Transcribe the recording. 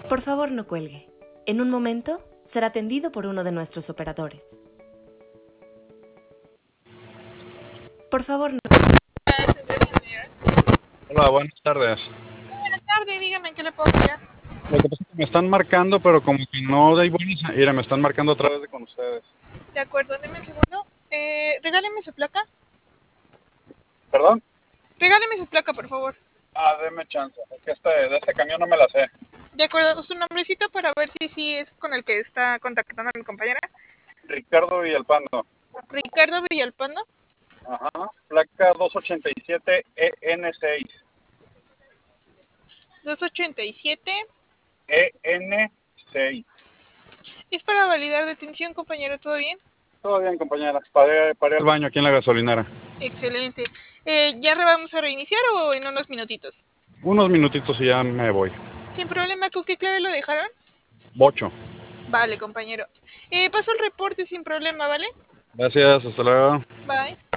Por favor, no cuelgue. En un momento, será atendido por uno de nuestros operadores. Por favor, no... Hola, buenas tardes. Buenas tardes, dígame en qué le puedo apoyar. Lo que pasa es que me están marcando, pero como que no de buenas. Mira, me están marcando otra vez de con ustedes. De acuerdo, deme un segundo. Regáleme su placa. ¿Perdón? Regáleme su placa, por favor. Deme chance. Es que de este camión no me la sé. De acuerdo, su nombrecito para ver si sí es con el que está contactando a mi compañera. Ricardo Villalpando. Ricardo Villalpando. Ajá. Placa 287 EN6. 287. EN6. Es para validar detención, compañero, ¿todo bien? Todo bien, compañera. Paré al baño aquí en la gasolinera. Excelente. ¿Ya vamos a reiniciar o en unos minutitos? Unos minutitos y ya me voy. Sin problema, ¿con qué clave lo dejaron? Bocho. Vale, compañero. Paso el reporte sin problema, ¿vale? Gracias, hasta luego. Bye.